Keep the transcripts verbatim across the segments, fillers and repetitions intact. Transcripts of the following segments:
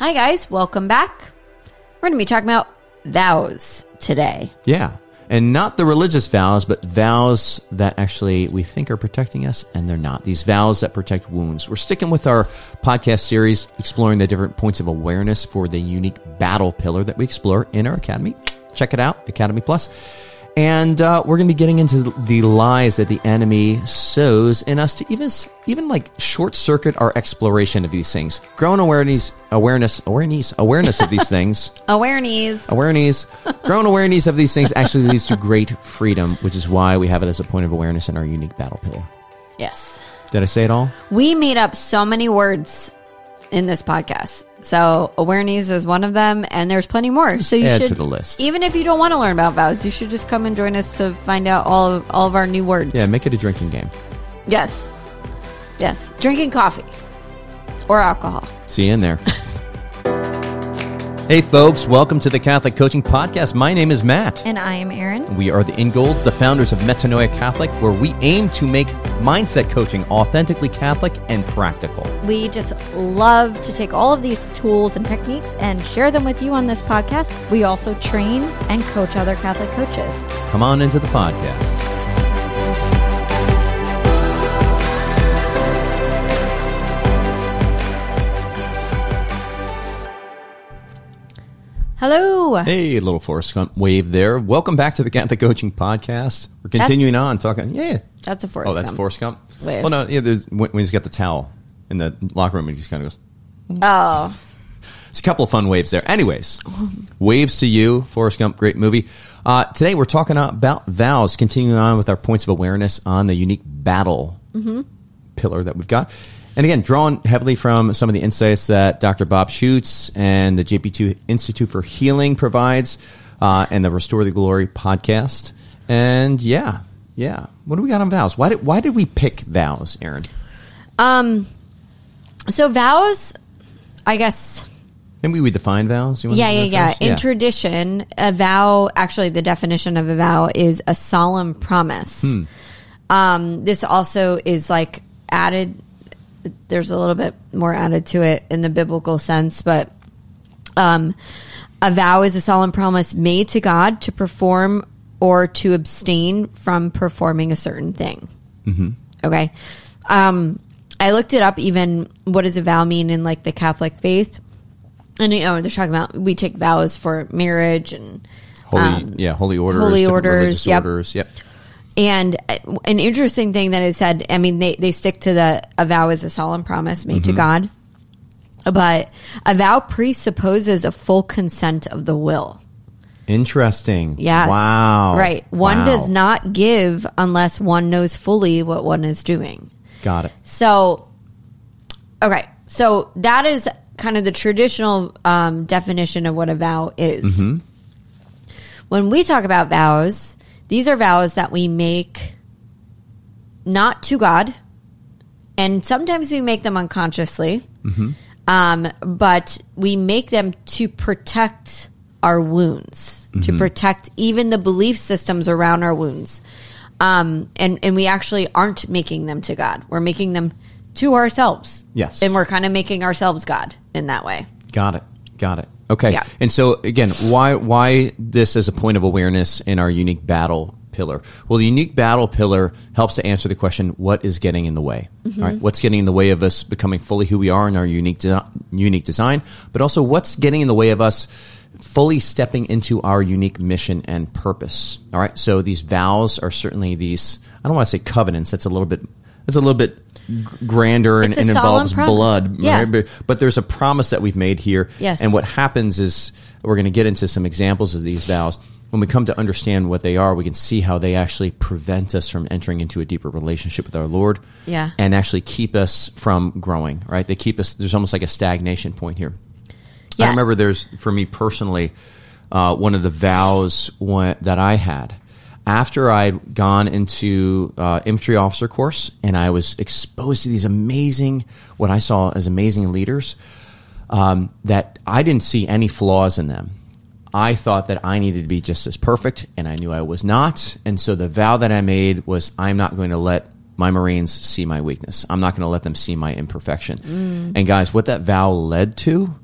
Hi guys, welcome back. We're going to be talking about vows today. Yeah, and not the religious vows, but vows that actually we think are protecting us, and they're not. These vows that protect wounds. We're sticking with our podcast series, exploring the different points of awareness for the unique battle pillar that we explore in our Academy. Check it out, Academy Plus. And uh, we're going to be getting into the lies that the enemy sows in us to even, even like short circuit our exploration of these things. Growing awareness, awareness, awareness, awareness of these things. Awareness. Awareness. Growing awareness of these things actually leads to great freedom, which is why we have it as a point of awareness in our unique battle pillar. Yes. Did I say it all? We made up so many words in this podcast. So awareness is one of them, and there's plenty more. Just so you add should, to the list. Even if you don't want to learn about vows, you should just come and join us to find out all of all of our new words. Yeah, make it a drinking game. Yes. Yes. Drinking coffee or alcohol. See you in there. Hey folks, welcome to the Catholic Coaching Podcast. My name is Matt. And I am Erin. We are the Ingolds, the founders of Metanoia Catholic, where we aim to make mindset coaching authentically Catholic and practical. We just love to take all of these tools and techniques and share them with you on this podcast. We also train and coach other Catholic coaches. Come on into the podcast. Hello. Hey, little Forrest Gump wave there. Welcome back to the Catholic Coaching Podcast. We're continuing That's, on talking. Yeah. That's a Forrest Oh, that's Gump. Forrest Gump? Wave. Well, no, yeah, there's, when, when he's got the towel in the locker room and he just kind of goes. Oh. It's a couple of fun waves there. Anyways, waves to you, Forrest Gump, great movie. Uh, today we're talking about vows, continuing on with our points of awareness on the unique battle mm-hmm. pillar that we've got. And again, drawn heavily from some of the insights that Doctor Bob Schutz and the J P two Institute for Healing provides, uh, and the Restore the Glory podcast. And yeah, yeah. What do we got on vows? Why did why did we pick vows, Erin? Um. So vows, I guess. Maybe we define vows. You want Yeah, to yeah, yeah. first? In yeah. tradition, a vow. Actually, the definition of a vow is a solemn promise. Hmm. Um. This also is like added. There's a little bit more added to it in the biblical sense, but um, a vow is a solemn promise made to God to perform or to abstain from performing a certain thing. Mm-hmm. Okay. Um, I looked it up, even what does a vow mean in like the Catholic faith? And, you know, they're talking about we take vows for marriage and holy, um, yeah, holy orders, holy different orders, religious yep. orders, yep. And an interesting thing that is said, I mean, they, they stick to the a vow is a solemn promise made Mm-hmm. to God, but a vow presupposes a full consent of the will. Interesting. Yes. Wow. Right. One Wow. does not give unless one knows fully what one is doing. Got it. So, okay. So that is kind of the traditional um, definition of what a vow is. Mm-hmm. When we talk about vows, these are vows that we make not to God, and sometimes we make them unconsciously, Mm-hmm. um, but we make them to protect our wounds, Mm-hmm. to protect even the belief systems around our wounds. Um, and, and we actually aren't making them to God. We're making them to ourselves. Yes. And we're kind of making ourselves God in that way. Got it. Got it. Okay. Yeah. And so again, why why this as a point of awareness in our unique battle pillar? Well, the unique battle pillar helps to answer the question, what is getting in the way? Mm-hmm. All right. What's getting in the way of us becoming fully who we are in our unique de- unique design, but also what's getting in the way of us fully stepping into our unique mission and purpose. All right. So these vows are certainly these, I don't want to say covenants. That's a little bit, that's a little bit grander and, It's a and solemn involves prom- blood. Yeah. Right? But, but there's a promise that we've made here. Yes. And what happens is we're going to get into some examples of these vows. When we come to understand what they are, we can see how they actually prevent us from entering into a deeper relationship with our Lord. Yeah. And actually keep us from growing, right? They keep us, there's almost like a stagnation point here. Yeah. I remember there's, for me personally, uh, one of the vows when, that I had after I'd gone into uh, infantry officer course and I was exposed to these amazing, what I saw as amazing leaders, um, that I didn't see any flaws in them. I thought that I needed to be just as perfect, and I knew I was not. And so the vow that I made was, I'm not going to let my Marines see my weakness. I'm not going to let them see my imperfection. Mm. And guys, what that vow led to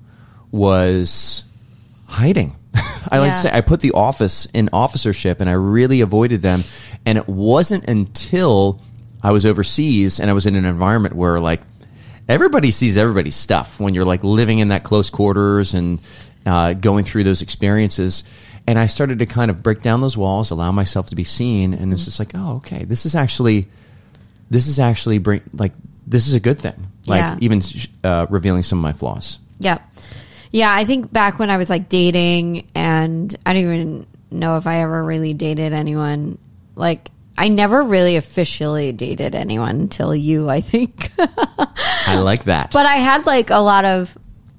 was hiding. I like to Yeah. say I put the office in officership, and I really avoided them. And it wasn't until I was overseas and I was in an environment where like everybody sees everybody's stuff when you're like living in that close quarters and uh, going through those experiences. And I started to kind of break down those walls, allow myself to be seen, and it's just like, oh, okay, this is actually, this is actually bring like this is a good thing. Like Yeah. even uh, revealing some of my flaws. Yeah. Yeah, I think back when I was like dating, and I don't even know if I ever really dated anyone. Like, I never really officially dated anyone until you, I think. I like that. But I had like a lot of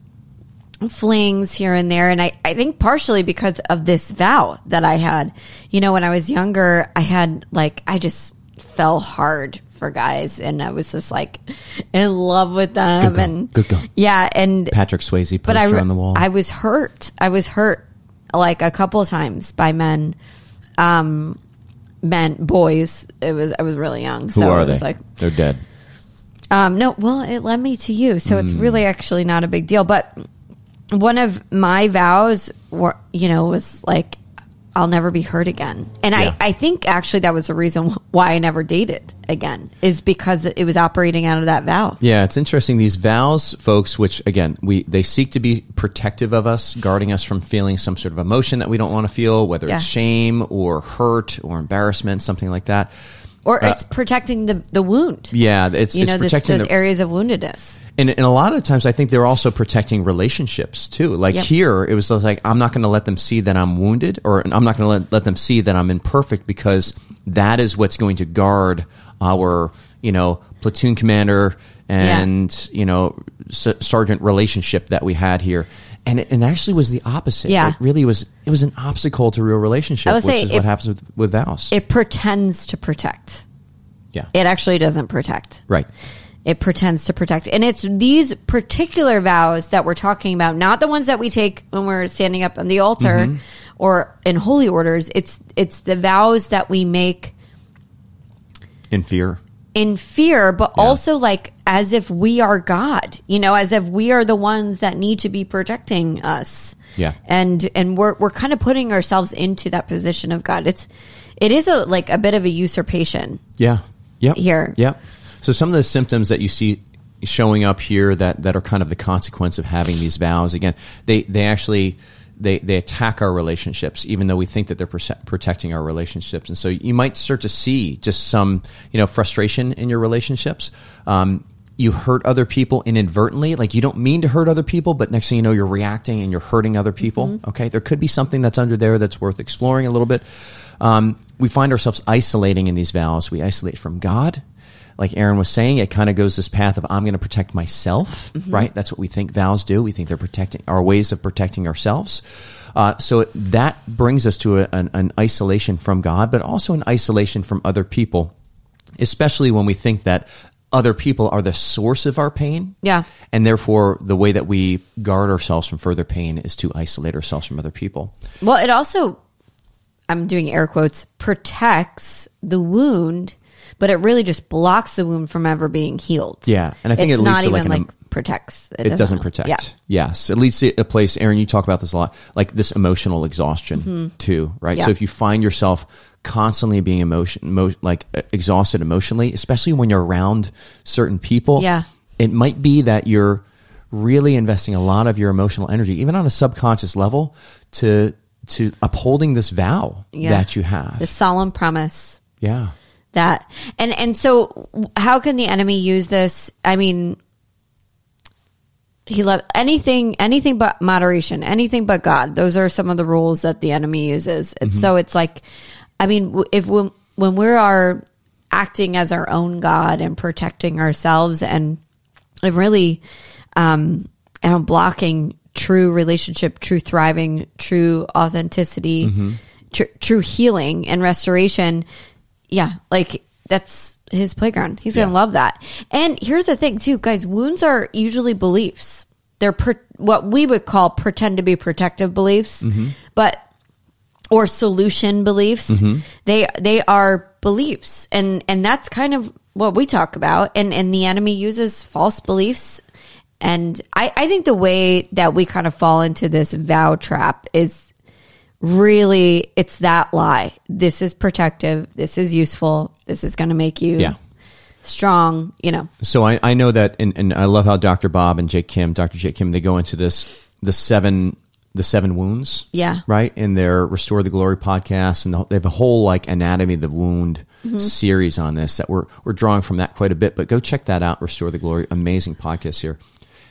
flings here and there. And I, I think partially because of this vow that I had. You know, when I was younger, I had like, I just fell hard for guys, and I was just like in love with them. Good girl. And Good girl. yeah. And Patrick Swayze poster but I, on the wall. I was hurt. I was hurt like a couple of times by men, um, men, boys. It was, I was really young. Who so are it they? was like, They're dead. um, no, well, it led me to you. So it's really actually not a big deal. But one of my vows were, you know, was like, I'll never be hurt again. And Yeah. I, I think actually that was the reason why I never dated again, is because it was operating out of that vow. Yeah, it's interesting. These vows, folks, which again, we they seek to be protective of us, guarding us from feeling some sort of emotion that we don't want to feel, whether Yeah. it's shame or hurt or embarrassment, something like that. Or it's protecting the, the wound. Yeah, it's You it's know, this, protecting those the, areas of woundedness. and, and a lot of times I think they're also protecting relationships too. Like Yep. here, it was just like, I'm not going to let them see that I'm wounded, or I'm not going to let, let them see that I'm imperfect, because that is what's going to guard our, you know, platoon commander and, you know, s- sergeant relationship that we had here. And it, and actually was the opposite. Yeah. It really was, it was an obstacle to real relationship, I would which say is it- what happens with, with vows. It pretends to protect. yeah. It actually doesn't protect. Right. It pretends to protect. And it's these particular vows that we're talking about, not the ones that we take when we're standing up on the altar Mm-hmm. or in holy orders. It's it's the vows that we make In fear. in fear, but also like as if we are God, you know, as if we are the ones that need to be protecting us. Yeah. And and we're we're kind of putting ourselves into that position of God. It's it is a like a bit of a usurpation. Yeah. Yep. Here. Yep. So some of the symptoms that you see showing up here that, that are kind of the consequence of having these vows, again, they, they actually, they, they attack our relationships, even though we think that they're perse- protecting our relationships. And so you might start to see just some, you know, frustration in your relationships. Um, you hurt other people inadvertently. Like you don't mean to hurt other people, but next thing you know, you're reacting and you're hurting other people. Mm-hmm. Okay. There could be something that's under there that's worth exploring a little bit. Um, we find ourselves isolating in these vows. We isolate from God. Like Aaron was saying, it kind of goes this path of I'm going to protect myself, Mm-hmm. right? That's what we think vows do. We think they're protecting our ways of protecting ourselves. Uh, so that brings us to a, an, an isolation from God, but also an isolation from other people, especially when we think that other people are the source of our pain. Yeah. And therefore, the way that we guard ourselves from further pain is to isolate ourselves from other people. Well, it also, I'm doing air quotes, protects the wound, but it really just blocks the wound from ever being healed. Yeah, and I think it's it leads not to like even an like protects. It doesn't protect. Yeah. Yes. It leads to a place, Aaron, you talk about this a lot, like this emotional exhaustion too, right? Mm-hmm. Yeah. So if you find yourself constantly being emotion, emo, like uh, exhausted emotionally, especially when you're around certain people, Yeah. it might be that you're really investing a lot of your emotional energy, even on a subconscious level, to to upholding this vow Yeah. that you have. The solemn promise. yeah. That and and so how can the enemy use this? I mean, he love anything anything but moderation, anything but God. Those are some of the rules that the enemy uses. And so it's like, I mean, if when when we are acting as our own God and protecting ourselves and and really um and blocking true relationship, true thriving, true authenticity, tr- true healing and restoration. Yeah, like that's his playground. He's going to Yeah. love that. And here's the thing too, guys, wounds are usually beliefs. They're per- what we would call pretend to be protective beliefs, but or solution beliefs. They they are beliefs. And and that's kind of what we talk about. And and the enemy uses false beliefs And I, I think the way that we kind of fall into this vow trap is really, it's that lie. This is protective. This is useful. This is going to make you Yeah. strong, you know. So I, I know that, and, and I love how Doctor Bob and Jake Kim, Doctor Jake Kim, they go into this, the seven, the seven wounds. Yeah. Right. In their Restore the Glory podcast. And they have a whole like anatomy of the wound mm-hmm. series on this that we're, we're drawing from that quite a bit, but go check that out. Restore the Glory. Amazing podcast here.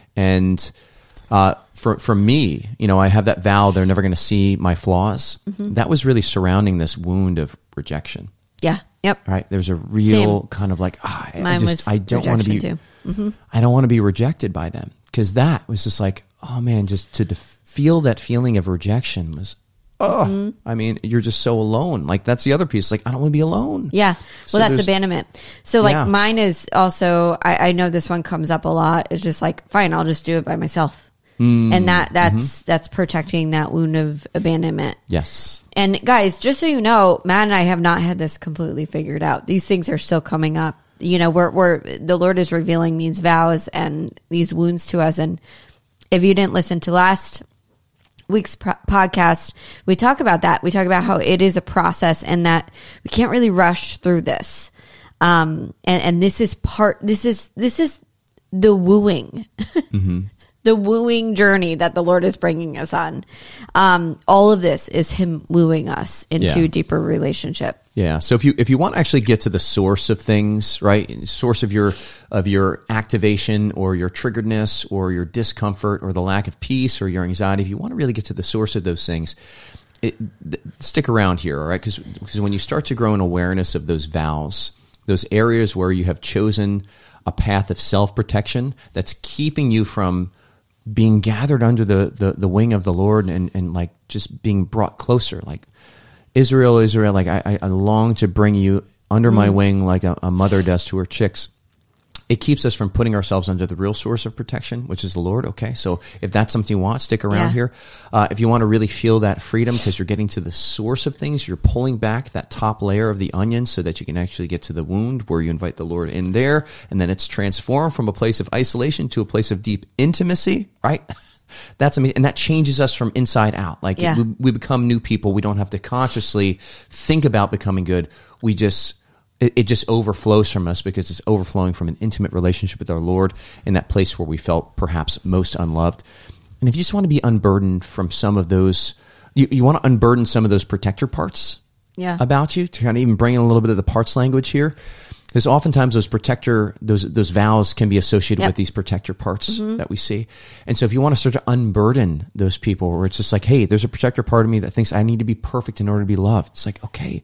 And, uh, for, for me, you know, I have that vow. They're never going to see my flaws. Mm-hmm. That was really surrounding this wound of rejection. Yeah. Yep. Right. There's a real Same. kind of like, ah, I Mine just, was I don't want to be, rejection too. Mm-hmm. I don't want to be rejected by them. Cause that was just like, oh man, just to def- feel that feeling of rejection was, oh, mm-hmm. I mean, you're just so alone. Like that's the other piece. Like, I don't want to be alone. Yeah. Well, So that's there's- abandonment. So like Yeah. mine is also, I, I know this one comes up a lot. It's just like, fine, I'll just do it by myself. Mm, And that that's, mm-hmm. that's protecting that wound of abandonment. Yes. And guys, just so you know, Matt and I have not had this completely figured out. These things are still coming up. You know, we're, we're, the Lord is revealing these vows and these wounds to us. And if you didn't listen to last week's pro- podcast, we talk about that. We talk about how it is a process and that we can't really rush through this. Um, and, and this is part, this is, this is the wooing. Mm-hmm. The wooing journey that the Lord is bringing us on. Um, all of this is Him wooing us into Yeah. deeper relationship. Yeah. So if you if you want to actually get to the source of things, right? Source of your of your activation or your triggeredness or your discomfort or the lack of peace or your anxiety, if you want to really get to the source of those things, it, th- stick around here, all right? Because because when you start to grow an awareness of those vows, those areas where you have chosen a path of self-protection that's keeping you from being gathered under the, the, the wing of the Lord and, and like just being brought closer. Like Israel, Israel, like I, I long to bring you under mm. my wing like a, a mother does to her chicks. It keeps us from putting ourselves under the real source of protection, which is the Lord. Okay, so if that's something you want, stick around Yeah. here. Uh, if you want to really feel that freedom because you're getting to the source of things, you're pulling back that top layer of the onion so that you can actually get to the wound where you invite the Lord in there, and then it's transformed from a place of isolation to a place of deep intimacy, right? That's amazing. And that changes us from inside out. Like Yeah. we, we become new people. We don't have to consciously think about becoming good. We just... It, it just overflows from us because it's overflowing from an intimate relationship with our Lord in that place where we felt perhaps most unloved. And if you just want to be unburdened from some of those, you, you want to unburden some of those protector parts Yeah. about you to kind of even bring in a little bit of the parts language here. Because oftentimes those protector, those those vows can be associated Yep. with these protector parts mm-hmm. that we see. And so if you want to start to unburden those people where it's just like, hey, there's a protector part of me that thinks I need to be perfect in order to be loved. It's like, okay,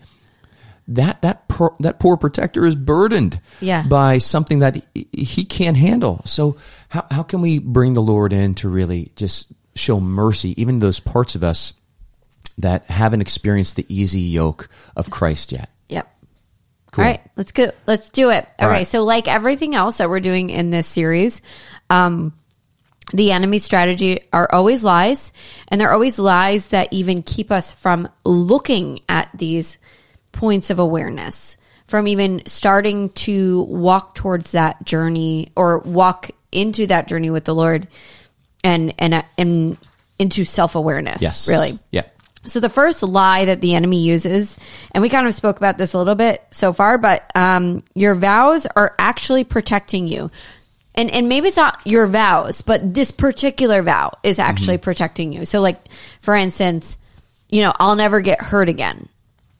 that that poor, that poor protector is burdened Yeah. by something that he, he can't handle. So how how can we bring the Lord in to really just show mercy, even those parts of us that haven't experienced the easy yoke of Christ yet? Yep. Cool. All right, let's go. Let's do it. All Okay, right. so like everything else that we're doing in this series, um, the enemy strategy are always lies, and they're always lies that even keep us from looking at these points of awareness, from even starting to walk towards that journey or walk into that journey with the Lord and and and into self-awareness. Yes. Really. Yeah. So the first lie that the enemy uses, and we kind of spoke about this a little bit so far, but um, your vows are actually protecting you. And and maybe it's not your vows, but this particular vow is actually mm-hmm. protecting you. So like, for instance, you know, I'll never get hurt again.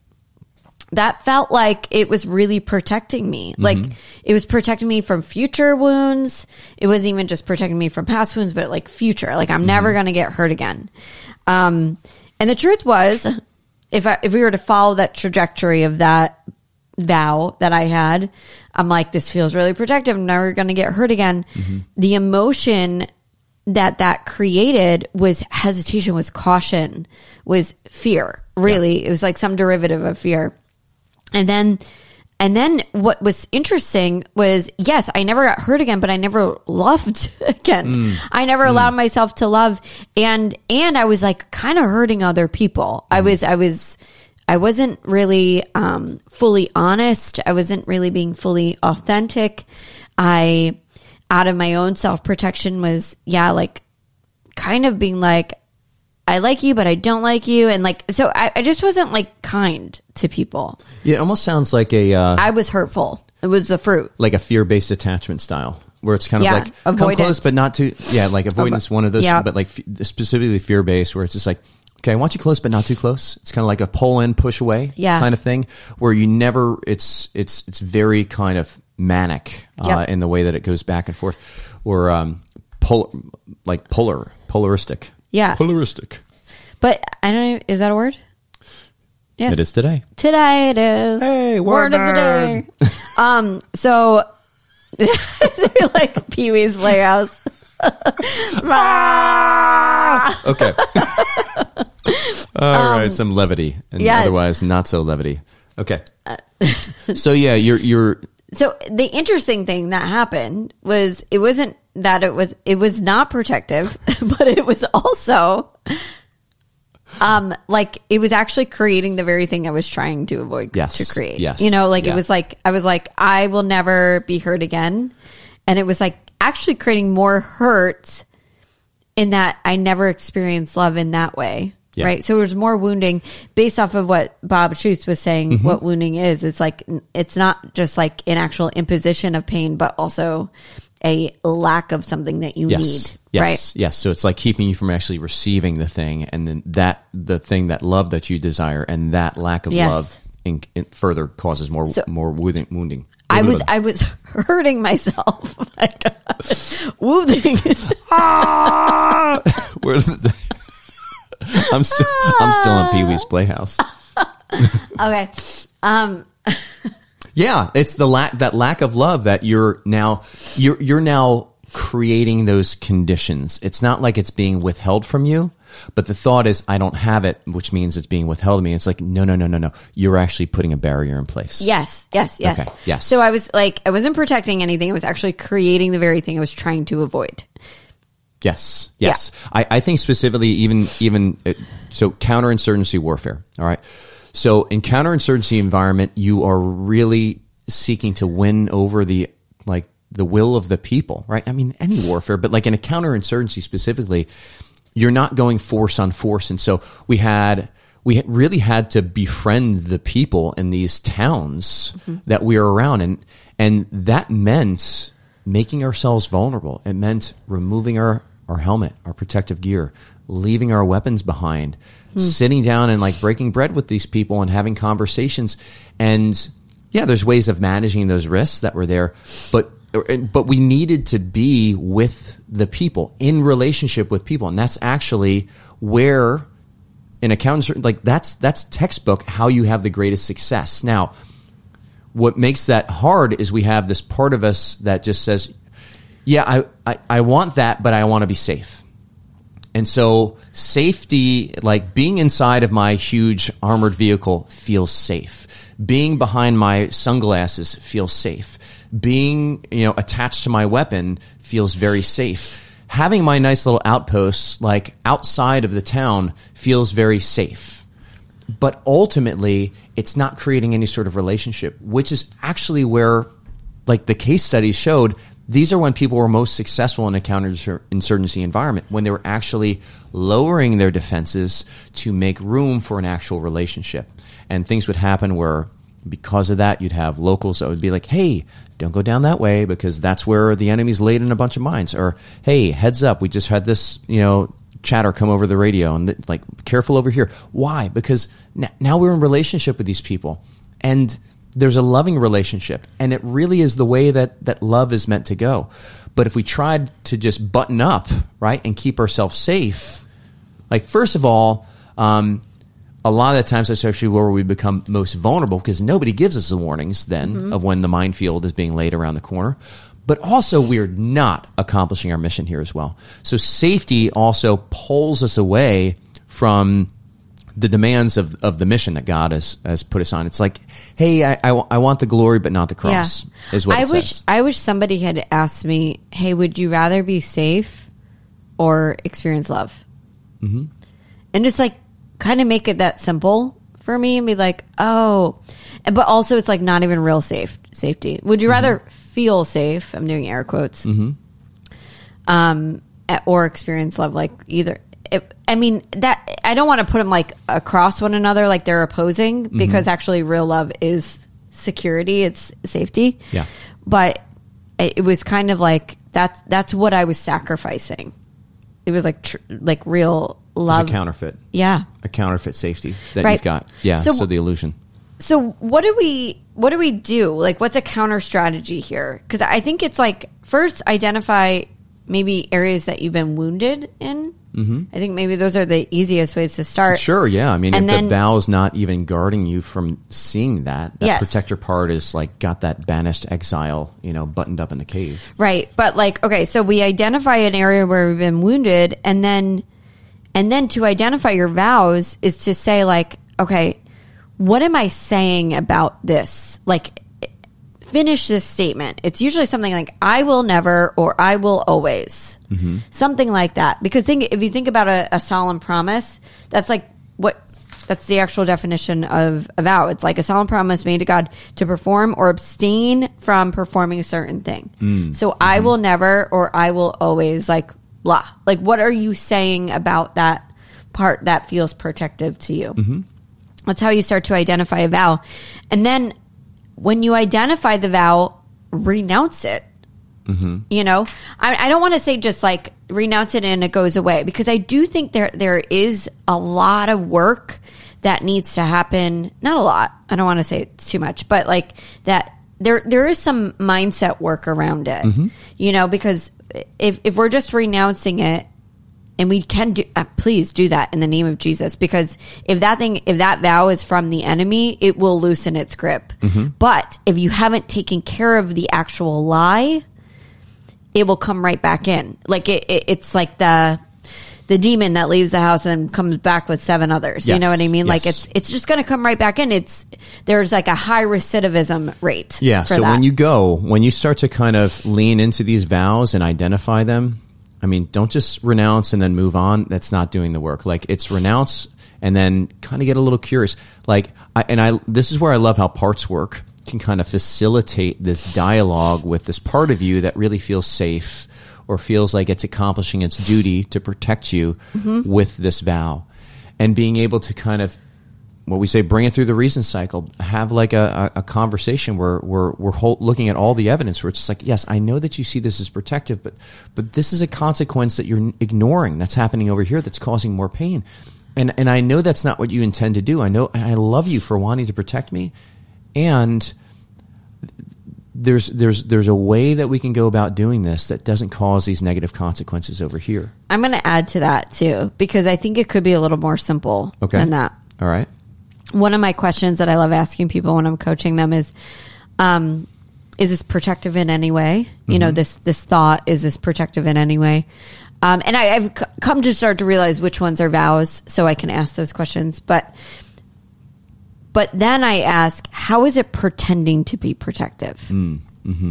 That felt like it was really protecting me. Mm-hmm. Like it was protecting me from future wounds. It wasn't even just protecting me from past wounds, but like future. Like I'm mm-hmm. never going to get hurt again. Um, and the truth was, if I, if we were to follow that trajectory of that vow that I had, I'm like, this feels really protective. I'm never going to get hurt again. Mm-hmm. The emotion that that created was hesitation, was caution, was fear. Really, yeah. It was like some derivative of fear. And then, and then what was interesting was, yes, I never got hurt again, but I never loved again. Mm. I never mm. allowed myself to love. And, and I was like kind of hurting other people. Mm. I was, I was, I wasn't really, um, fully honest. I wasn't really being fully authentic. I, out of my own self-protection was, yeah, like kind of being like, I like you, but I don't like you. And like, so I, I just wasn't like kind to people. Yeah, it almost sounds like a uh, I was hurtful. It was the fruit. like a fear-based attachment style, where it's kind of Yeah, like come avoidance. close, but not too. Yeah, like avoidance, one of those. Yeah. But like f- specifically fear-based, where it's just like, okay, I want you close, but not too close. It's kind of like a pull in, push away, Yeah. kind of thing, where you never. It's it's it's very kind of manic uh, Yep. in the way that it goes back and forth, or um, pol- like polar, polaristic. Yeah. Polaristic. But I don't know, is that a word? Yes. It is today. Today it is. Hey, word of the day. um, so like Pee Wee's Playhouse. Okay. All right, some levity, and yes. otherwise not so levity. Okay. So yeah, you're you're So the interesting thing that happened was it wasn't that it was it was not protective, but it was also um like it was actually creating the very thing I was trying to avoid Yes, to create. yes, You know, like yeah. it was like I was like I will never be hurt again. And it was like actually creating more hurt in that I never experienced love in that way. Yeah. Right. So it was more wounding based off of what Bob Schutz was saying, Mm-hmm. what wounding is. It's like, it's not just like an actual imposition of pain, but also a lack of something that you yes, need. yes, Right. yes. So it's like keeping you from actually receiving the thing, and then that the thing that love that you desire, and that lack of Yes. love in, in further causes more So- more wounding. wounding. I was, I was hurting myself. Oh my God. Wounding. Where the, I'm still I'm still in Pee Wee's Playhouse. Okay. Um, Yeah, it's the lack that lack of love that you're now you're you're now creating those conditions. It's not like it's being withheld from you, but the thought is I don't have it, which means it's being withheld from me. It's like no, no, no, no, no. You're actually putting a barrier in place. yes, yes, yes. Okay, yes. So I was like, I wasn't protecting anything. I was actually creating the very thing I was trying to avoid. Yes, yes. I, I think specifically even even uh, so counterinsurgency warfare. All right. So in counterinsurgency environment, you are really seeking to win over the like the will of the people, right? I mean, any warfare, but like in a counterinsurgency specifically, you're not going force on force. And so we had we really had to befriend the people in these towns mm-hmm. that we were around, and and that meant making ourselves vulnerable. It meant removing our, our helmet, our protective gear, leaving our weapons behind, hmm. sitting down and like breaking bread with these people and having conversations. And yeah, there's ways of managing those risks that were there, but but we needed to be with the people, in relationship with people. And that's actually where in a counter, like that's that's textbook how you have the greatest success. Now, what makes that hard is we have this part of us that just says, yeah, I, I, I want that, but I want to be safe. And so safety, like being inside of my huge armored vehicle feels safe. Being behind my sunglasses feels safe. Being, you know, attached to my weapon feels very safe. Having my nice little outposts like outside of the town feels very safe. But ultimately, it's not creating any sort of relationship, which is actually where, like the case studies showed, these are when people were most successful in a counterinsurgency environment, when they were actually lowering their defenses to make room for an actual relationship. And things would happen where, because of that, you'd have locals that would be like, hey, don't go down that way because that's where the enemy's laid in a bunch of mines. Or, hey, heads up, we just had this, you know, chatter come over the radio and th- like careful over here. Why? Because n- now we're in relationship with these people, and there's a loving relationship, and it really is the way that that love is meant to go. But if we tried to just button up, right, and keep ourselves safe, like first of all, um, a lot of the times that's actually where we become most vulnerable because nobody gives us the warnings then mm-hmm. of when the minefield is being laid around the corner. But also, we're not accomplishing our mission here as well. So safety also pulls us away from the demands of, of the mission that God has, has put us on. It's like, hey, I, I, I want the glory, but not the cross, yeah. is what I it wish, says. I wish somebody had asked me, hey, would you rather be safe or experience love? Mm-hmm. And just like kind of make it that simple for me and be like, oh. But also, it's like not even real safe safety. Would you rather... Mm-hmm. feel safe, I'm doing air quotes, mm-hmm. um, or experience love, like either. It, I mean, that I don't want to put them like across one another, like they're opposing, mm-hmm. because actually real love is security, it's safety. Yeah. But it, it was kind of like, that's, that's what I was sacrificing. It was like, tr- like real love. It's a counterfeit. Yeah. A counterfeit safety that Right. you've got. Yeah. So- So, the illusion. So what do we what do we do? Like, what's a counter strategy here? Because I think it's like, first identify maybe areas that you've been wounded in. Mm-hmm. I think maybe those are the easiest ways to start. Sure, yeah. I mean, And if then- the vow's not even guarding you from seeing that, that Yes. protector part is like got that banished exile, you know, buttoned up in the cave. Right. But like, okay, so we identify an area where we've been wounded, and then and then to identify your vows is to say like, okay, what am I saying about this? Like, finish this statement. It's usually something like, I will never, or I will always. Mm-hmm. Something like that. Because think, if you think about a, a solemn promise, that's like what, that's the actual definition of a vow. It's like a solemn promise made to God to perform or abstain from performing a certain thing. Mm. So mm-hmm. I will never, or I will always, like, blah. Like, what are you saying about that part that feels protective to you? Mm-hmm. That's how you start to identify a vow. And then when you identify the vow, renounce it. Mm-hmm. You know, I, I don't want to say just like renounce it and it goes away, because I do think there there is a lot of work that needs to happen. Not a lot. I don't want to say it's too much, but like that there there is some mindset work around it. Mm-hmm. You know, because if if we're just renouncing it, and we can do, uh, please do that in the name of Jesus, because if that thing, if that vow is from the enemy, it will loosen its grip. Mm-hmm. But if you haven't taken care of the actual lie, it will come right back in. Like it, it it's like the the demon that leaves the house and comes back with seven others. Yes. You know what I mean? Yes. Like it's it's just going to come right back in. It's there's like a high recidivism rate. Yeah. For so that. when you go, when you start to kind of lean into these vows and identify them, I mean, don't just renounce and then move on. That's not doing the work. Like, it's renounce and then kind of get a little curious. Like, I, and I, this is where I love how parts work can kind of facilitate this dialogue with this part of you that really feels safe or feels like it's accomplishing its duty to protect you mm-hmm. with this vow, and being able to kind of, what we say, bring it through the reason cycle, have like a, a, a conversation where we're, we're whole, looking at all the evidence where it's just like, yes, I know that you see this as protective, but, but this is a consequence that you're ignoring that's happening over here that's causing more pain. And, and I know that's not what you intend to do. I know, and I love you for wanting to protect me. And there's, there's, there's a way that we can go about doing this that doesn't cause these negative consequences over here. I'm going to add to that too, because I think it could be a little more simple okay. than that. All right. One of my questions that I love asking people when I'm coaching them is, um, is this protective in any way? Mm-hmm. You know, this, this thought, is this protective in any way? Um, and I, I've c- come to start to realize which ones are vows, so I can ask those questions. But, but then I ask, how is it pretending to be protective? Mm, mm-hmm.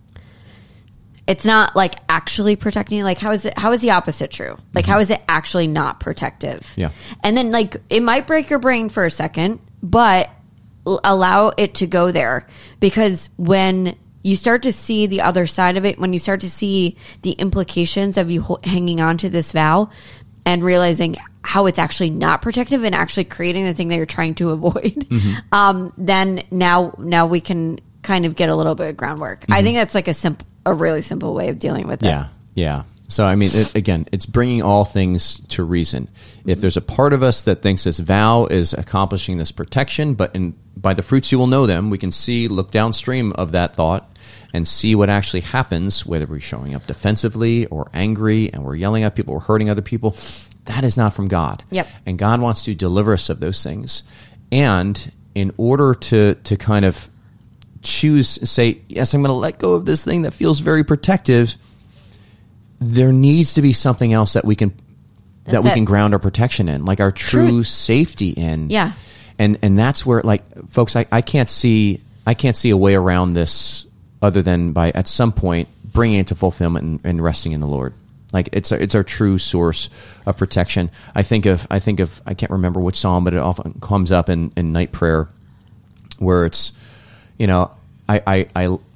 It's not like actually protecting you. Like, how is it, how is the opposite true? Like, mm-hmm. how is it actually not protective? Yeah. And then, like, it might break your brain for a second, but l- allow it to go there. Because when you start to see the other side of it, when you start to see the implications of you ho- hanging on to this vow and realizing how it's actually not protective and actually creating the thing that you're trying to avoid, mm-hmm. um, then now, now we can kind of get a little bit of groundwork. Mm-hmm. I think that's like a simple, a really simple way of dealing with it. Yeah, yeah. So, I mean, it, again, it's bringing all things to reason. If there's a part of us that thinks this vow is accomplishing this protection, but in, by the fruits you will know them, we can see, look downstream of that thought and see what actually happens, whether we're showing up defensively or angry and we're yelling at people, we're hurting other people. That is not from God. Yep. And God wants to deliver us of those things. And in order to to kind of choose, say, yes, I'm going to let go of this thing that feels very protective, there needs to be something else that we can that's that we it. can ground our protection in, like our true Truth. safety in. Yeah. And and that's where, like, folks, I, I can't see I can't see a way around this other than by at some point bringing it to fulfillment and, and resting in the Lord. Like, it's a, it's our true source of protection. I think of I think of I can't remember which psalm, but it often comes up in, in night prayer, where it's, you know, I, I, I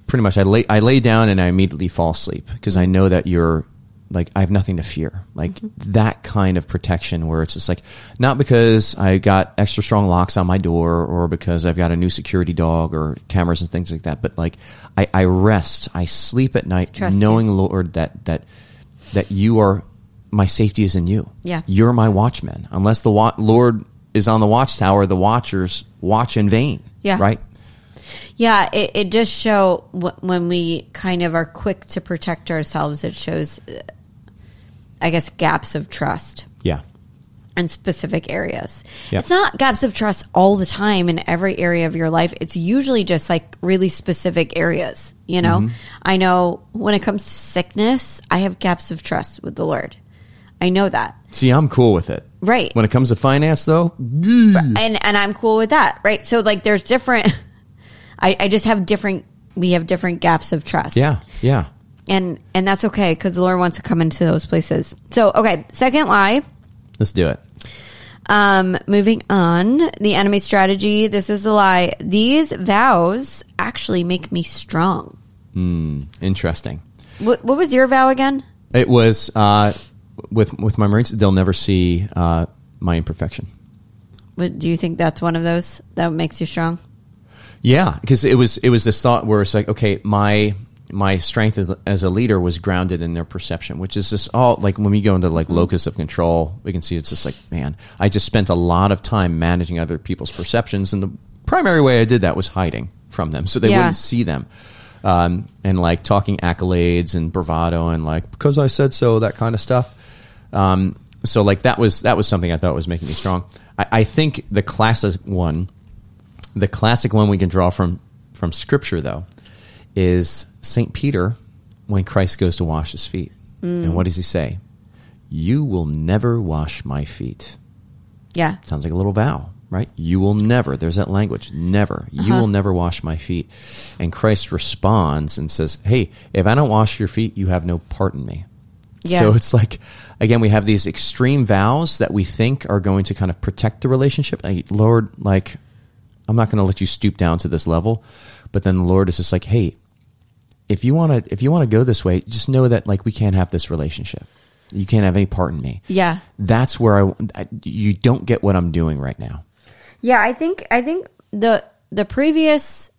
pretty much I lay I lay down and I immediately fall asleep because I know that you're like I have nothing to fear. Like mm-hmm. that kind of protection where it's just like not because I got extra strong locks on my door or because I've got a new security dog or cameras and things like that, but like I, I rest, I sleep at night Trust knowing, you. Lord, that that that you are my safety is in you. Yeah. You're my watchman. Unless the wa- Lord is on the watchtower, the watchers watch in vain. Yeah. Right? Yeah, it, it just show w- when we kind of are quick to protect ourselves, it shows, uh, I guess, gaps of trust Yeah. in specific areas. Yep. It's not gaps of trust all the time in every area of your life. It's usually just like really specific areas, you know? Mm-hmm. I know when it comes to sickness, I have gaps of trust with the Lord. I know that. See, I'm cool with it. Right. When it comes to finance, though, and and I'm cool with that, right? So like there's different I, I just have different we have different gaps of trust. yeah, yeah. And and that's okay because the Lord wants to come into those places. So okay, second lie. Let's do it. Um, moving on, the enemy strategy. This is a lie. These vows actually make me strong. Mm, interesting. What, what was your vow again? It was uh, with with my Marines. They'll never see uh, my imperfection. What, do you think that's one of those that makes you strong? Yeah, because it was it was this thought where it's like, okay, my my strength as- as a leader was grounded in their perception, which is just all like when we go into like locus of control, we can see it's just like, man, I just spent a lot of time managing other people's perceptions, and the primary way I did that was hiding from them so they Yeah. wouldn't see them. Um, and like talking accolades and bravado and like because I said so, that kind of stuff. Um, so like that was that was something I thought was making me strong. I, I think the classic one, the classic one we can draw from from Scripture though, is Saint Peter when Christ goes to wash his feet, mm. and what does he say? You will never wash my feet. Yeah. Sounds like a little vow. Right? You will never. There's that language. Never. Uh-huh. You will never wash my feet. And Christ responds and says, hey, if I don't wash your feet, you have no part in me. Yeah. So it's like, again, we have these extreme vows that we think are going to kind of protect the relationship. Like, Lord, like, I'm not going to let you stoop down to this level. But then the Lord is just like, hey, if you want to, if you want to go this way, just know that like we can't have this relationship. You can't have any part in me. Yeah. That's where I, I you don't get what I'm doing right now. Yeah, I think I think the the previous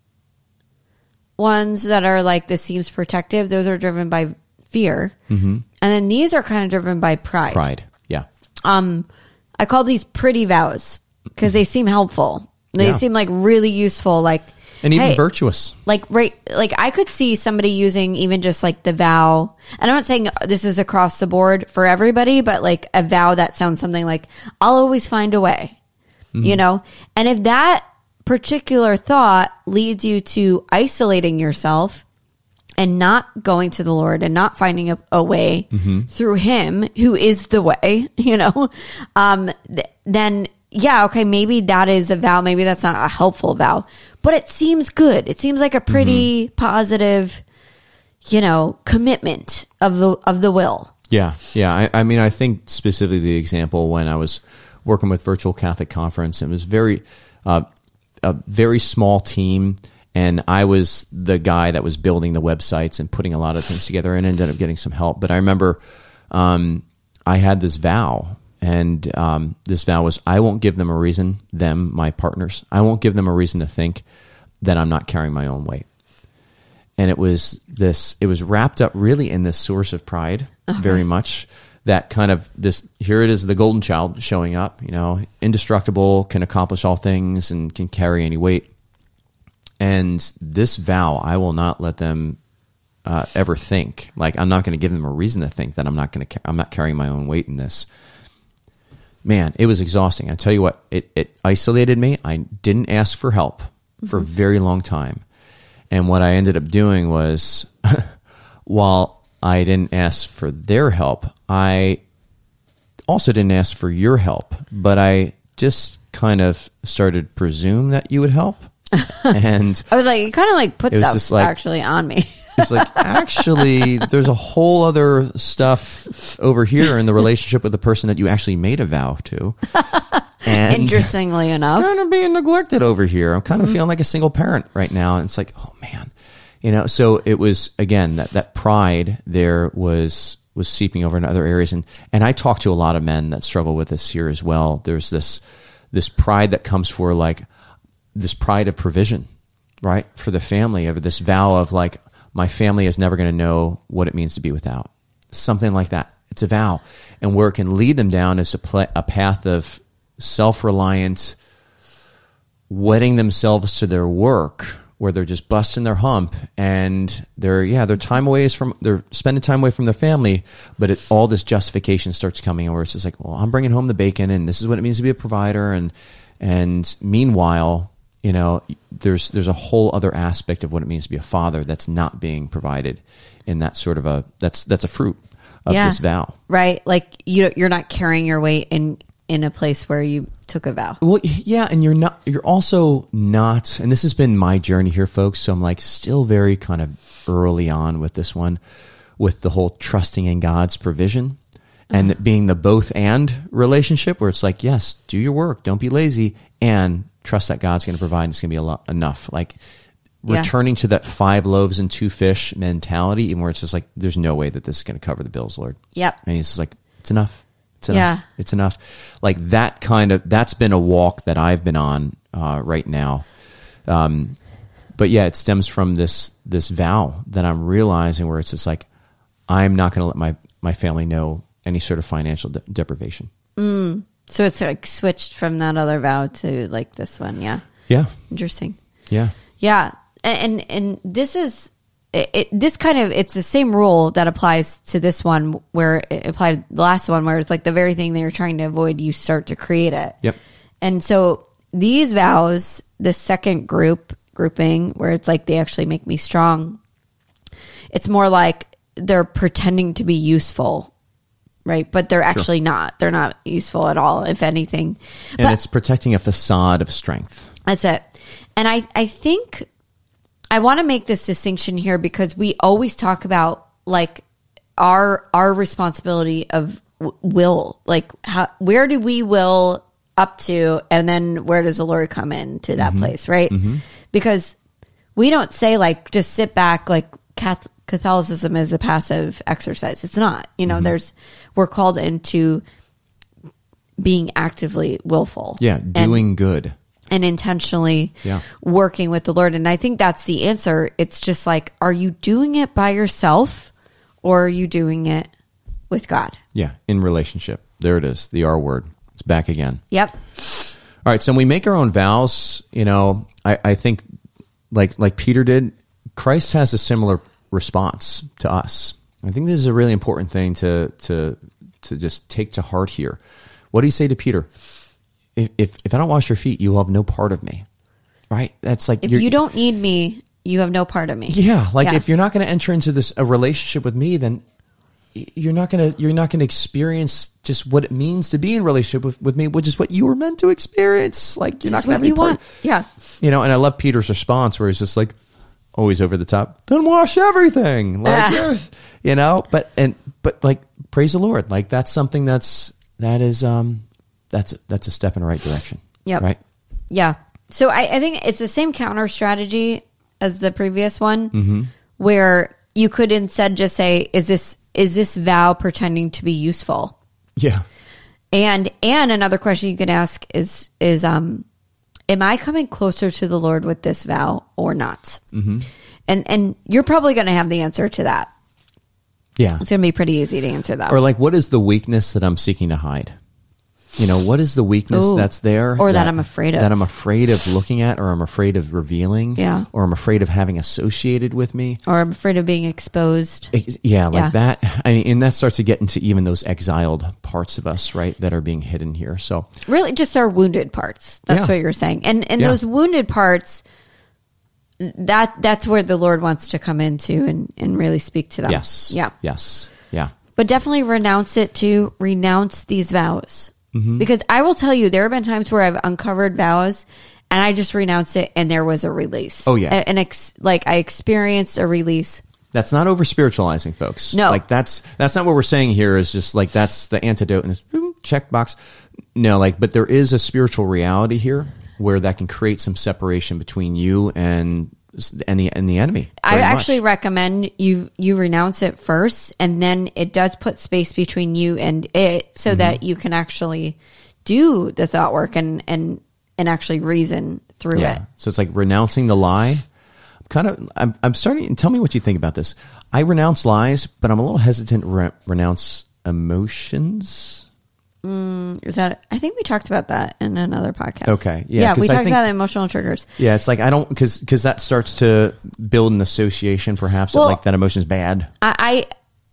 ones that are like this seems protective, those are driven by fear, mm-hmm. and then these are kind of driven by pride. Pride, yeah. Um, I call these pretty vows because they seem helpful. They Yeah. seem like really useful, like And even hey, virtuous. Like right, like I could see somebody using even just like the vow, and I'm not saying this is across the board for everybody, but like a vow that sounds something like "I'll always find a way." Mm-hmm. You know, and if that particular thought leads you to isolating yourself and not going to the Lord and not finding a, a way mm-hmm. through Him, who is the way, you know, um, th- then yeah, okay, maybe that is a vow. Maybe that's not a helpful vow, but it seems good. It seems like a pretty mm-hmm. positive, you know, commitment of the of the will. Yeah, yeah. I, I mean, I think specifically the example when I was working with Virtual Catholic Conference, it was very uh, a very small team, and I was the guy that was building the websites and putting a lot of things together, and ended up getting some help. But I remember um, I had this vow, and um, this vow was, I won't give them a reason, them, my partners, I won't give them a reason to think that I'm not carrying my own weight. And it was this, it was wrapped up really in this source of pride, uh-huh. very much. That kind of this, here it is, the golden child showing up, you know, indestructible, can accomplish all things and can carry any weight. And this vow, I will not let them uh, ever think, like, I'm not going to give them a reason to think that I'm not going to, I'm not carrying my own weight in this. Man, it was exhausting. I tell you what, it, it isolated me. I didn't ask for help mm-hmm. for a very long time. And what I ended up doing was, while I didn't ask for their help, I also didn't ask for your help, but I just kind of started to presume that you would help. And I was like, you kind of like put was stuff just like- actually on me. it's like, actually, there's a whole other stuff over here in the relationship with the person that you actually made a vow to. And Interestingly enough. it's kind of being neglected over here. I'm kind of mm-hmm. feeling like a single parent right now. And it's like, oh man, You know, so it was, again, that, that pride there was was seeping over in other areas. And, and I talk to a lot of men that struggle with this here as well. There's this this pride that comes for like this pride of provision, right? For the family, of this vow of like, my family is never going to know what it means to be without. Something like that. It's a vow. And where it can lead them down is a, pl- a path of self-reliant, wedding themselves to their work, where they're just busting their hump, and they're, yeah, their time away is from, they're spending time away from their family, but it, all this justification starts coming where it's just like, well, I'm bringing home the bacon, and this is what it means to be a provider. And, and meanwhile, you know, there's, there's a whole other aspect of what it means to be a father that's not being provided in that sort of a, that's, that's a fruit of Yeah. this vow. Right. Like you, you're not carrying your weight in, in a place where you took a vow. Well, yeah, and you're not, you're also not, and this has been my journey here, folks, so I'm like still very kind of early on with this one, with the whole trusting in God's provision, and it being the both and relationship, where it's like, yes, do your work, don't be lazy, and trust that God's going to provide, and it's going to be a lot, enough. Like Yeah. returning to that five loaves and two fish mentality, even where it's just like, there's no way that this is going to cover the bills, Lord. Yep. And he's just like, it's enough. It's enough. Yeah. It's enough. Like that kind of, that's been a walk that I've been on uh, right now. Um, but yeah, it stems from this, this vow that I'm realizing, where it's just like, I'm not going to let my, my family know any sort of financial de- deprivation. Mm. So it's like switched from that other vow to like this one. Yeah. Yeah. Interesting. Yeah. Yeah. And, and, and this is, It, it, this kind of, it's the same rule that applies to this one, where it applied the last one, where it's like the very thing that you're trying to avoid, you start to create it. Yep. And so these vows, the second group grouping, where it's like they actually make me strong, it's more like they're pretending to be useful, right? But they're actually Sure. not. They're not useful at all, if anything. And But it's protecting a facade of strength. that's it. And I, I think I want to make this distinction here, because we always talk about like our our responsibility of w- will, like how, where do we will up to, and then where does the Lord come into that place, right? Because we don't say like just sit back, like Cath- Catholicism is a passive exercise. It's not. You know, there's we're called into being actively willful. Yeah. And- Doing good. and intentionally Yeah. working with the Lord. And I think that's the answer. It's just like, are you doing it by yourself, or are you doing it with God? Yeah. In relationship. There it is. The R word. It's back again. Yep. All right, so when we make our own vows, you know, I, I think like like Peter did, Christ has a similar response to us. I think this is a really important thing to to to just take to heart here. What do you say to Peter? If if, if I don't wash your feet, you will have no part of me. Right? That's like If you're- you don't need me, you have no part of me. Yeah, like Yeah. if you're not going to enter into this a relationship with me, then you're not going to you're not going to experience just what it means to be in relationship with, with me, which is what you were meant to experience. Like you're This not is going to have what any you part. want. Yeah. You know, and I love Peter's response, where he's just like always over the top. Then wash everything, like Ah. you know. But and but like praise the Lord, like that's something that's that is um that's that's a step in the right direction. Yep. Right. Yeah. So I, I think it's the same counter strategy as the previous one, Mm-hmm. where you could instead just say, is this is this vow pretending to be useful? Yeah. And and another question you can ask is is um, am I coming closer to the Lord with this vow or not? Mm-hmm. And and you're probably going to have the answer to that. Yeah. It's going to be pretty easy to answer that. Or like, what is the weakness that I'm seeking to hide? You know, what is the weakness Ooh. that's there? Or that I'm afraid of. That I'm afraid of looking at, or I'm afraid of revealing. Yeah. Or I'm afraid of having associated with me. Or I'm afraid of being exposed. Ex- Yeah, like Yeah. that. I mean, and that starts to get into even those exiled parts of us, right, that are being hidden here. So, Really, just our wounded parts. That's Yeah. what you're saying. And and Yeah. those wounded parts, that that's where the Lord wants to come into and, and really speak to them. yes. Yeah. Yes. Yeah. But definitely renounce it too. Renounce these vows. Mm-hmm. Because I will tell you, there have been times where I've uncovered vows and I just renounced it and there was a release. Oh, yeah. A- An ex- like I experienced a release. That's not over spiritualizing, folks. No. Like that's that's not what we're saying here is just like that's the antidote and it's boom, check box. No, like but there is a spiritual reality here where that can create some separation between you and and the and the enemy. I very actually much. recommend you you renounce it first, and then it does put space between you and it, so mm-hmm. that you can actually do the thought work and and and actually reason through yeah. it. So it's like renouncing the lie. I'm kind of I'm I'm starting. Tell me what you think about this. I renounce lies, but I'm a little hesitant to re- renounce emotions. Mm, is that? I think we talked about that in another podcast. Okay, yeah, yeah, we 'cause I talked think- about emotional triggers. Yeah, it's like I don't because because that starts to build an association, perhaps, Well, that like that emotion's bad. I,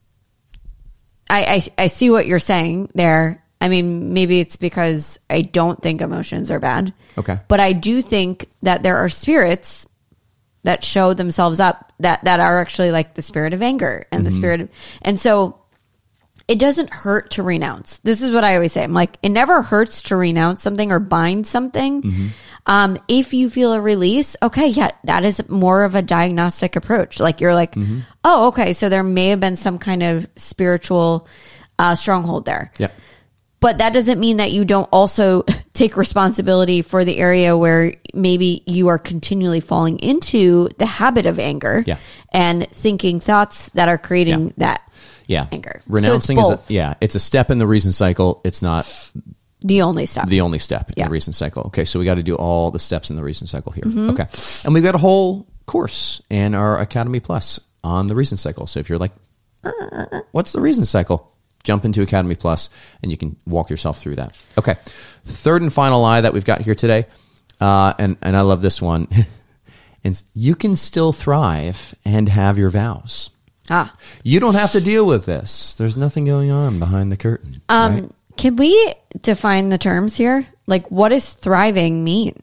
I, I, I see what you're saying there. I mean, maybe it's because I don't think emotions are bad. Okay. But I do think that there are spirits that show themselves up that, that are actually like the spirit of anger and the spirit of, and so it doesn't hurt to renounce. This is what I always say. I'm like, it never hurts to renounce something or bind something. Mm-hmm. Um, if you feel a release, okay, yeah, that is more of a diagnostic approach. Like you're like, mm-hmm. oh, okay, so there may have been some kind of spiritual uh, stronghold there. Yeah. But that doesn't mean that you don't also take responsibility for the area where maybe you are continually falling into the habit of anger yeah. and thinking thoughts that are creating Yeah. that Yeah. anger. Renouncing so it's is both. a, yeah, it's a step in the reason cycle. It's not the only step. the only step in Yeah. the reason cycle. Okay, so we got to do all the steps in the reason cycle here. Mm-hmm. Okay. And we've got a whole course in our Academy Plus on the reason cycle. So if you're like, uh, what's the reason cycle? Jump into Academy Plus and you can walk yourself through that. Okay. Third and final lie that we've got here today, uh, and, and I love this one, is you can still thrive and have your vows. Ah. You don't have to deal with this. There's nothing going on behind the curtain. Um, right? Can we define the terms here? Like, what does thriving mean?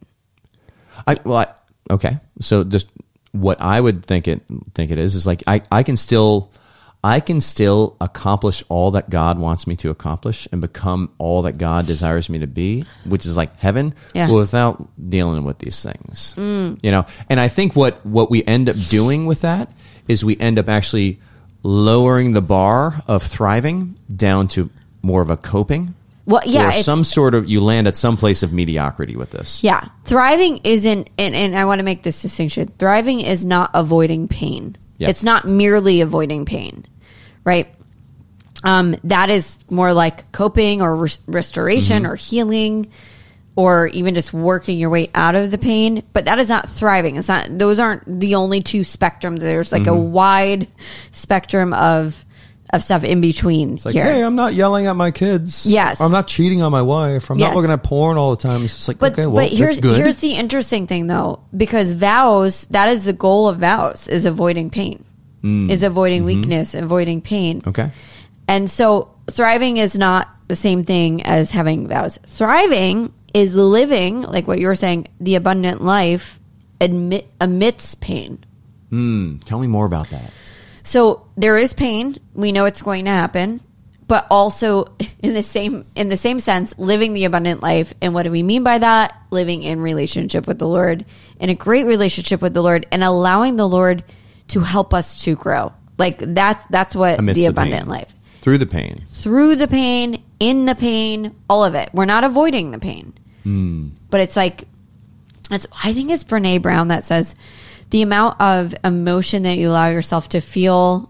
I, well, I, okay. So just what I would think it think it is is like I, I can still I can still accomplish all that God wants me to accomplish and become all that God desires me to be, which is like heaven, Yeah. without dealing with these things. Mm. You know, and I think what what we end up doing with that is we end up actually lowering the bar of thriving down to more of a coping. Well, yeah, or it's, some sort of, you land at some place of mediocrity with this. yeah. Thriving isn't, and, and I want to make this distinction. Thriving is not avoiding pain. Yeah. It's not merely avoiding pain, right? Um, that is more like coping or res- restoration Mm-hmm. or healing, or even just working your way out of the pain. But that is not thriving. It's not; those aren't the only two spectrums. There's like Mm-hmm. a wide spectrum of of stuff in between It's like, here. hey, I'm not yelling at my kids. Yes. I'm not cheating on my wife. I'm Yes. not looking at porn all the time. It's just like, But, okay, well, but here's that's good. here's the interesting thing though, because vows, that is the goal of vows, is avoiding pain, is avoiding Mm-hmm. weakness, avoiding pain. Okay. And so thriving is not the same thing as having vows. Thriving is living, like what you were saying, the abundant life admit, amidst pain. Mm, tell me more about that. So there is pain. We know it's going to happen, but also in the same in the same sense, living the abundant life. And what do we mean by that? Living in relationship with the Lord, in a great relationship with the Lord, and allowing the Lord to help us to grow. Like that's that's what Amidst the the abundant pain. life. Through the pain. Through the pain, in the pain, all of it. We're not avoiding the pain. Mm. But it's like, it's, I think it's Brene Brown that says the amount of emotion that you allow yourself to feel,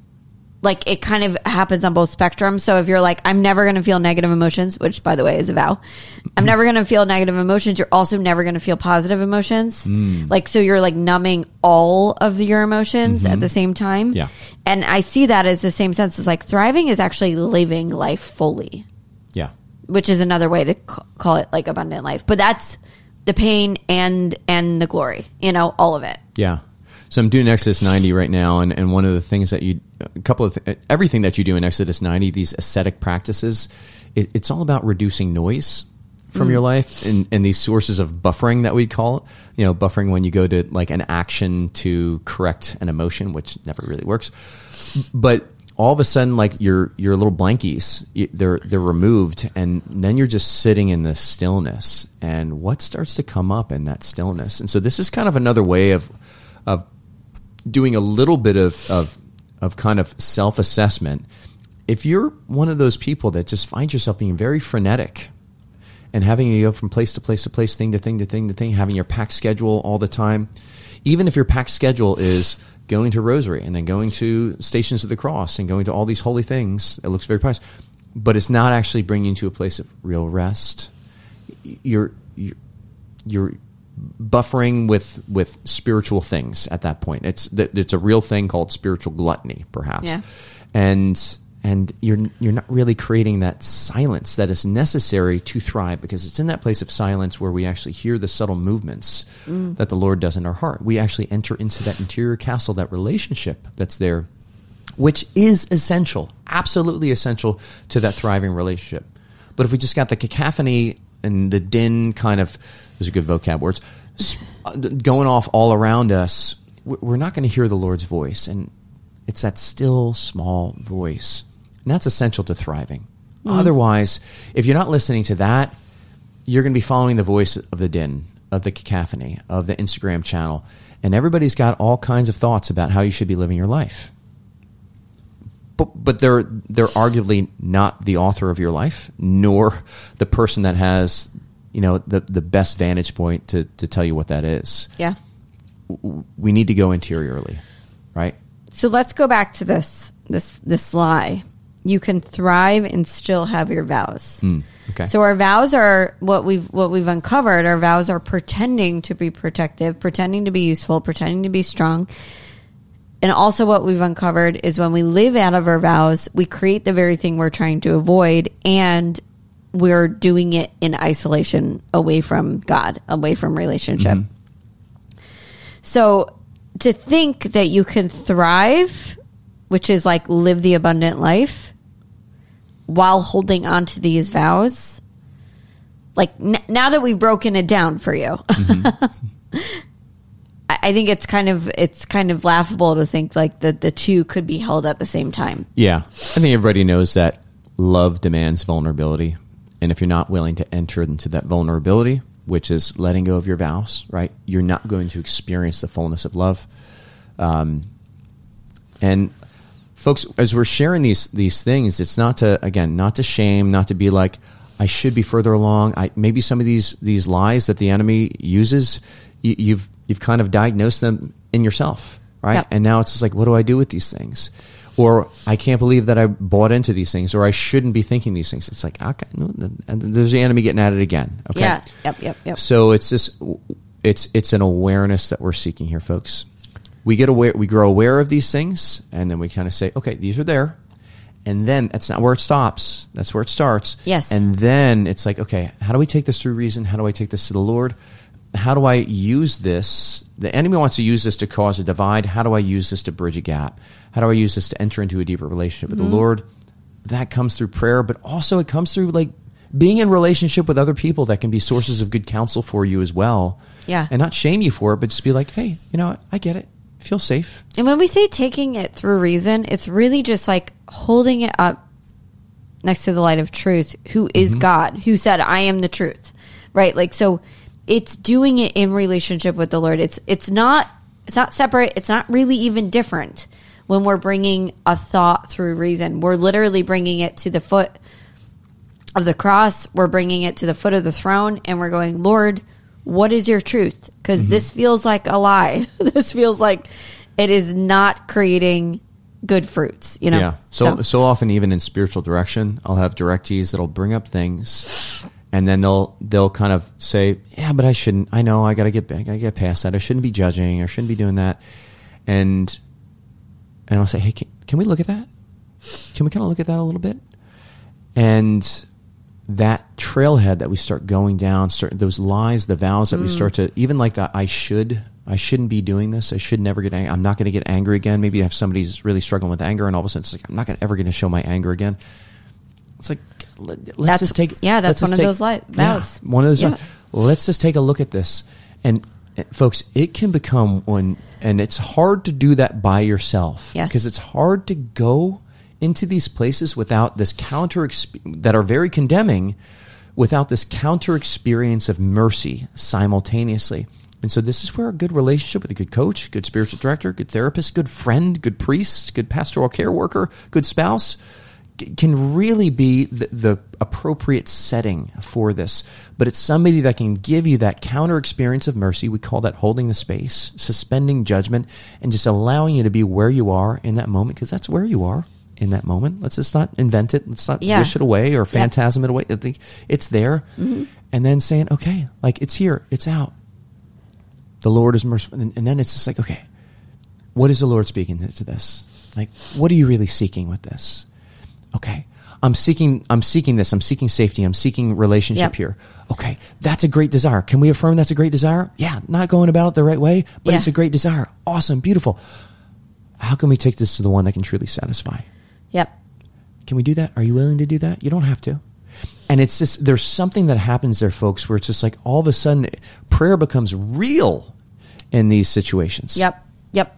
like it kind of happens on both spectrums. So if you're like, I'm never going to feel negative emotions, which by the way is a vow, I'm never going to feel negative emotions. You're also never going to feel positive emotions. Mm. Like, so you're like numbing all of your emotions Mm-hmm. at the same time. Yeah. And I see that as the same sense as like thriving is actually living life fully, Yeah. which is another way to c- call it like abundant life. But that's the pain and and the glory, you know, all of it. Yeah. So I'm doing Exodus ninety right now, and, and one of the things that you, a couple of, th- everything that you do in Exodus ninety, these ascetic practices, it, it's all about reducing noise from your life and, and these sources of buffering that we call it. You know, buffering when you go to like an action to correct an emotion, which never really works. But all of a sudden, like your your little blankies, you, they're they're removed, and then you're just sitting in this stillness. And what starts to come up in that stillness? And so this is kind of another way of of doing a little bit of of of kind of self assessment. If you're one of those people that just finds yourself being very frenetic and having to go from place to place to place, thing to thing to thing to thing, having your packed schedule all the time, even if your packed schedule is going to Rosary and then going to Stations of the Cross and going to all these holy things, it looks very pious, but it's not actually bringing you to a place of real rest. You're you're, you're buffering with with spiritual things at that point. It's it's a real thing called spiritual gluttony, perhaps. Yeah. And and you're you're not really creating that silence that is necessary to thrive, because it's in that place of silence where we actually hear the subtle movements mm. that the Lord does in our heart. We actually enter into that interior castle, that relationship that's there, which is essential, absolutely essential to that thriving relationship. But if we just got the cacophony and the din kind of, those are good vocab words, going off all around us, we're not going to hear the Lord's voice. And it's that still, small voice. And that's essential to thriving. Mm. Otherwise, if you're not listening to that, you're going to be following the voice of the din, of the cacophony, of the Instagram channel. And everybody's got all kinds of thoughts about how you should be living your life. But, but they're they're arguably not the author of your life, nor the person that has, you know, the, the best vantage point to, to tell you what that is. Yeah. We need to go interiorly, right? So let's go back to this this this lie. You can thrive and still have your vows. Mm, okay. So our vows are what we've what we've uncovered. Our vows are pretending to be protective, pretending to be useful, pretending to be strong. And also what we've uncovered is when we live out of our vows, we create the very thing we're trying to avoid, and we're doing it in isolation, away from God, away from relationship. Mm-hmm. So to think that you can thrive, which is like live the abundant life, while holding on to these vows, like n- now that we've broken it down for you, mm-hmm. I-, I think it's kind of it's kind of laughable to think like that the two could be held at the same time. Yeah, I think everybody knows that love demands vulnerability, and if you're not willing to enter into that vulnerability, which is letting go of your vows, right, you're not going to experience the fullness of love. Um, and folks, as we're sharing these these things, it's not to, again, not to shame, not to be like, I should be further along. I maybe some of these these lies that the enemy uses, you, you've you've kind of diagnosed them in yourself, right? Yep. And now it's just like, what do I do with these things? Or I can't believe that I bought into these things, or I shouldn't be thinking these things. It's like, okay, and there's the enemy getting at it again. Okay. Yeah. Yep. Yep. Yep. So it's this, it's it's an awareness that we're seeking here, folks. We get aware, we grow aware of these things, and then we kind of say, okay, these are there. And then that's not where it stops. That's where it starts. Yes. And then it's like, okay, how do we take this through reason? How do I take this to the Lord? How do I use this? The enemy wants to use this to cause a divide. How do I use this to bridge a gap? How do I use this to enter into a deeper relationship with mm-hmm. the Lord? That comes through prayer, but also it comes through like being in relationship with other people that can be sources of good counsel for you as well. Yeah. And not shame you for it, but just be like, hey, you know what? I get it. Feel safe. And when we say taking it through reason, it's really just like holding it up next to the light of truth, who is mm-hmm. God, who said, I am the truth, right? Like, so it's doing it in relationship with the Lord. It's, it's not, it's not separate. It's not really even different when we're bringing a thought through reason. We're literally bringing it to the foot of the cross. We're bringing it to the foot of the throne, and we're going, Lord, what is your truth? Because mm-hmm. this feels like a lie. This feels like it is not creating good fruits, you know? Yeah. So, so, so often, even in spiritual direction, I'll have directees that'll bring up things, and then they'll they'll kind of say, yeah, but I shouldn't. I know I got to get I got to get past that. I shouldn't be judging. I shouldn't be doing that. And and I'll say, hey, can, can we look at that? Can we kind of look at that a little bit? And that trailhead that we start going down, start, those lies, the vows that mm. we start to, even like that, I should, I shouldn't be doing this. I should never get angry. I'm not going to get angry again. Maybe if somebody's really struggling with anger, and all of a sudden it's like, I'm not gonna, ever going to show my anger again. It's like, let, let's that's, just take, yeah, that's one of take, those li- vows. Yeah, one of those. Yeah. Let's just take a look at this. And uh, folks, it can become one, and it's hard to do that by yourself. Yes. Because it's hard to go into these places without this counter exp- that are very condemning, without this counter experience of mercy simultaneously. And so this is where a good relationship with a good coach, good spiritual director, good therapist, good friend, good priest, good pastoral care worker, good spouse c- can really be the, the appropriate setting for this. But it's somebody that can give you that counter experience of mercy. We call that holding the space, suspending judgment, and just allowing you to be where you are in that moment, because that's where you are in that moment. Let's just not invent it. Let's not Yeah. wish it away or phantasm it away. I think it's there. Mm-hmm. And then saying, okay, like it's here, it's out. The Lord is merciful. And, and then it's just like, okay, what is the Lord speaking to, to this? Like, what are you really seeking with this? Okay, I'm seeking, I'm seeking this. I'm seeking safety. I'm seeking relationship Yep. here. Okay, that's a great desire. Can we affirm that's a great desire? Yeah, not going about it the right way, but Yeah. it's a great desire. Awesome, beautiful. How can we take this to the one that can truly satisfy? Yep. Can we do that? Are you willing to do that? You don't have to. And it's just, there's something that happens there, folks, where it's just like all of a sudden prayer becomes real in these situations. Yep. Yep.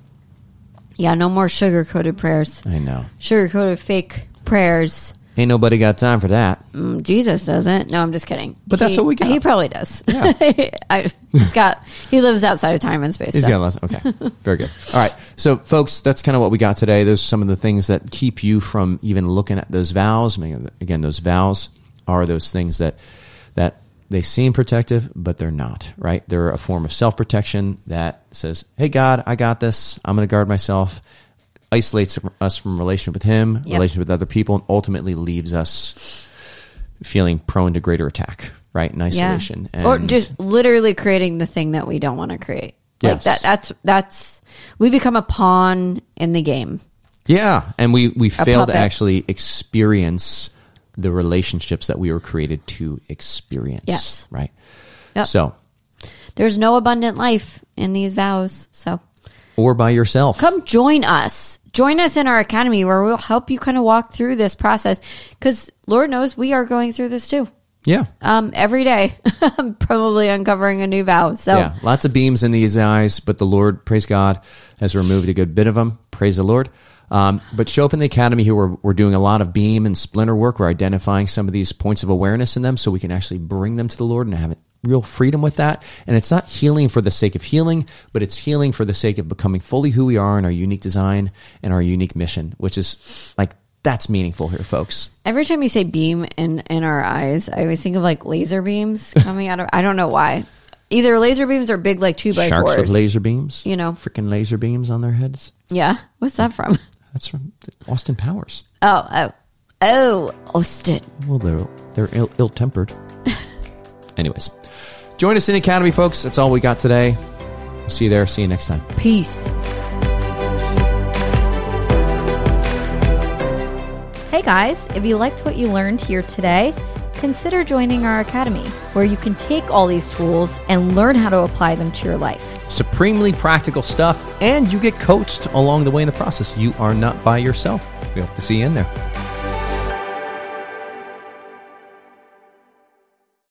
Yeah, no more sugar-coated prayers. I know. Sugar-coated fake prayers. Ain't nobody got time for that. Mm, Jesus doesn't. No, I'm just kidding. But that's He- what we got. He probably does. Yeah. I, he's got. He lives outside of time and space. He's so. got lots. Okay, very good. All right, so folks, that's kind of what we got today. Those are some of the things that keep you from even looking at those vows. I mean, again, those vows are those things that that they seem protective, but they're not. Right? They're a form of self-protection that says, "Hey, God, I got this. I'm going to guard myself." Isolates us from relationship with Him, Yep. relationship with other people, and ultimately leaves us feeling prone to greater attack. Right? In isolation, Yeah. Or And- just literally creating the thing that we don't want to create. Like Yes. that. That's that's. We become a pawn in the game. Yeah, and we we fail to puppet. actually experience the relationships that we were created to experience. Yes. Right. Yep. So, There's no abundant life in these vows. So or by yourself. come join us. Join us in our academy where we'll help you kind of walk through this process. Because Lord knows we are going through this too. Yeah. Um, every day, I'm probably uncovering a new vow. So Yeah. Lots of beams in these eyes, but the Lord, praise God, has removed a good bit of them. Praise the Lord. Um, but show up in the academy here. We're, we're doing a lot of beam and splinter work. We're identifying some of these points of awareness in them so we can actually bring them to the Lord and have real freedom with that. And it's not healing for the sake of healing, but it's healing for the sake of becoming fully who we are in our unique design and our unique mission, which is like, that's meaningful here, folks. every time you say beam in, in our eyes, I always think of like laser beams coming out of, I don't know why. Either laser beams or big like two by Sharks fours. with laser beams. You know. Freaking laser beams on their heads. Yeah. What's that from? That's from Austin Powers. Oh, oh, oh, Austin. Well, they're they're ill, ill-tempered. Anyways, join us in the academy, folks. That's all we got today. We'll see you there. See you next time. Peace. Hey guys, if you liked what you learned here today, consider joining our academy, where you can take all these tools and learn how to apply them to your life. Supremely practical stuff, and you get coached along the way in the process. You are not by yourself. We hope to see you in there.